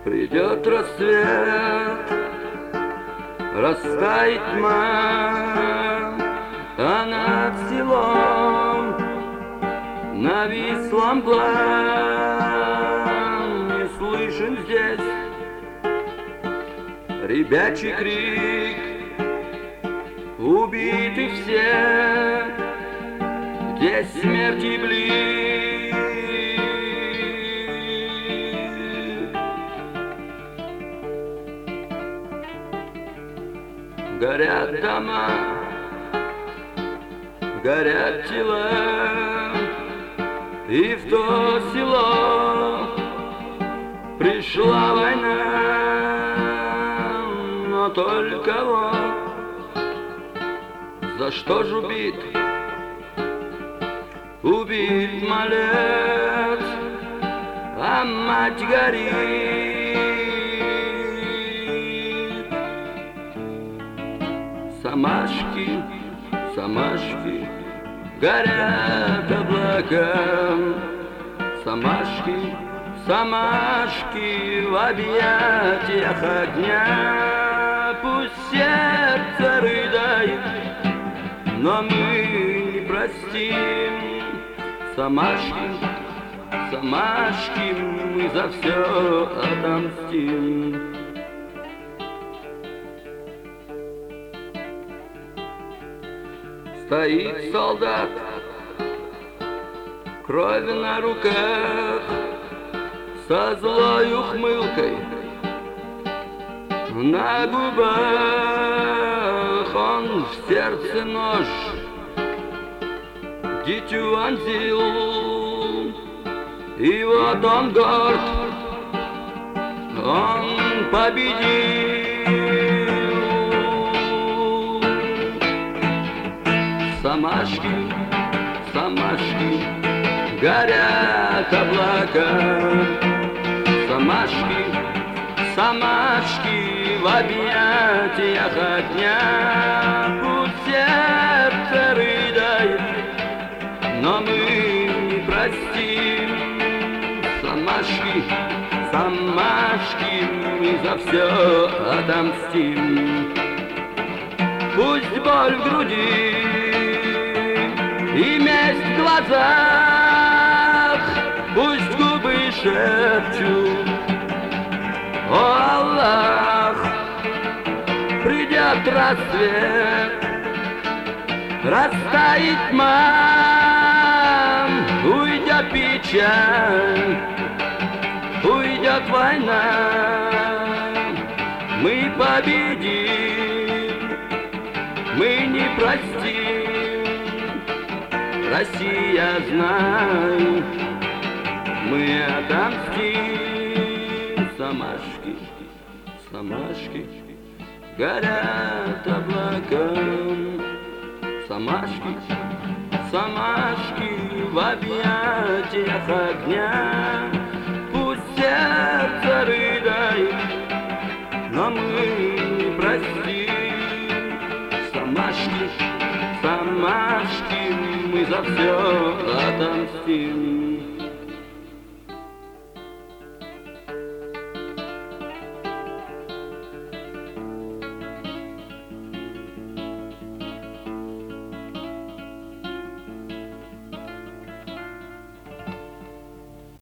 Придет рассвет, растает тьма, а над селом навислом план. Не слышен здесь ребячий крик, убиты все, где смерти блик. Горят дома, горят тела, и в то село пришла война. Но только вот за что ж убит? Убит малец, а мать горит. Самашки, самашки, горят облака. Самашки, самашки в объятиях огня. Пусть сердце рыдает, но мы не простим. Самашки, самашки, мы за все отомстим. Стоит солдат, кровь на руках, со злой ухмылкой на губах. Он в сердце нож дитю вонзил, и вот он горд, он победил. Самашки, самашки, горят облака. Самашки, самашки в объятиях огня. Пусть сердце рыдает, но мы не простим. Самашки, самашки, мы за все отомстим. Пусть боль в груди и месть в глазах, пусть губы шепчут: о Аллах, придет рассвет, растает тьма, уйдет печаль, уйдет война. Мы победим, мы не простим. Россия, знай, мы отомстим. Самашки, самашки, горят облака. Самашки, самашки в объятиях огня. Пусть сердце рыдает, но мы не простим. Самашки, самашки, мы за все отомстим.